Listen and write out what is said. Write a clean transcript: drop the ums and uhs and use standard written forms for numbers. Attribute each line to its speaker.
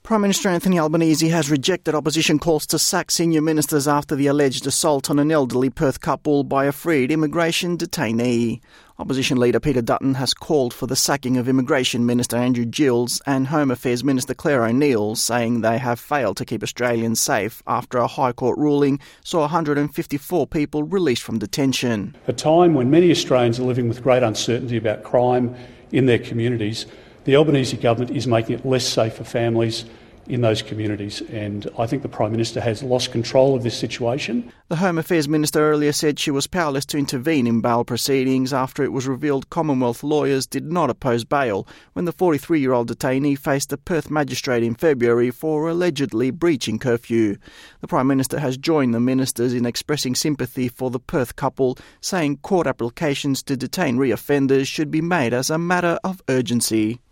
Speaker 1: Prime Minister Anthony Albanese has rejected opposition calls to sack senior ministers after the alleged assault on an elderly Perth couple by a freed immigration detainee. Opposition leader Peter Dutton has called for the sacking of Immigration Minister Andrew Gills and Home Affairs Minister Claire O'Neill, saying they have failed to keep Australians safe after a High Court ruling saw 154 people released from detention.
Speaker 2: A time when many Australians are living with great uncertainty about crime in their communities, the Albanese government is making it less safe for families in those communities, and I think the Prime Minister has lost control of this situation.
Speaker 1: The Home Affairs Minister earlier said she was powerless to intervene in bail proceedings after it was revealed Commonwealth lawyers did not oppose bail when the 43-year-old detainee faced a Perth magistrate in February for allegedly breaching curfew. The Prime Minister has joined the ministers in expressing sympathy for the Perth couple, saying court applications to detain reoffenders should be made as a matter of urgency.